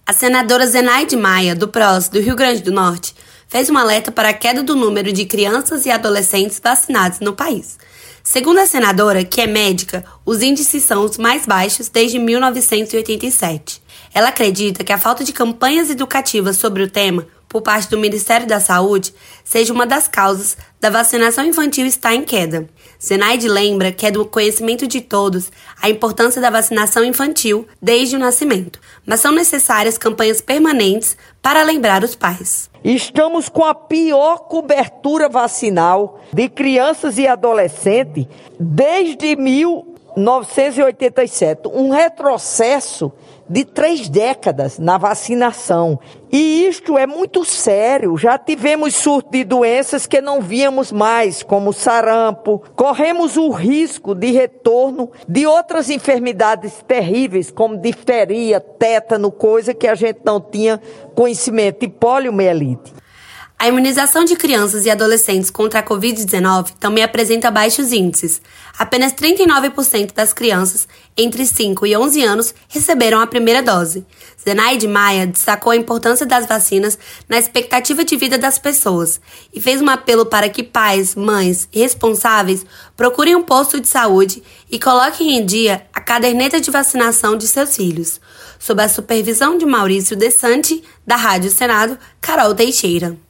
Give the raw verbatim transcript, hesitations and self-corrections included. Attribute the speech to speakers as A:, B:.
A: A senadora Zenaide Maia, do P R O S do Rio Grande do Norte, fez um alerta para a queda do número de crianças e adolescentes vacinados no país. Segundo a senadora, que é médica, os índices são os mais baixos desde mil novecentos e oitenta e sete. Ela acredita que a falta de campanhas educativas sobre o tema por parte do Ministério da Saúde seja uma das causas da vacinação infantil estar em queda. Zenaide lembra que é do conhecimento de todos a importância da vacinação infantil desde o nascimento, mas são necessárias campanhas permanentes para lembrar os pais.
B: Estamos com a pior cobertura vacinal de crianças e adolescentes desde mil novecentos e oitenta e sete, um retrocesso de três décadas na vacinação. E isto é muito sério. Já tivemos surto de doenças que não víamos mais, como sarampo. Corremos o risco de retorno de outras enfermidades terríveis, como difteria, tétano, coisa que a gente não tinha conhecimento, e poliomielite.
A: A imunização de crianças e adolescentes contra a covid dezenove também apresenta baixos índices. Apenas trinta e nove por cento das crianças entre cinco e onze anos receberam a primeira dose. Zenaide Maia destacou a importância das vacinas na expectativa de vida das pessoas e fez um apelo para que pais, mães e responsáveis procurem um posto de saúde e coloquem em dia a caderneta de vacinação de seus filhos. Sob a supervisão de Maurício Desante, da Rádio Senado, Carol Teixeira.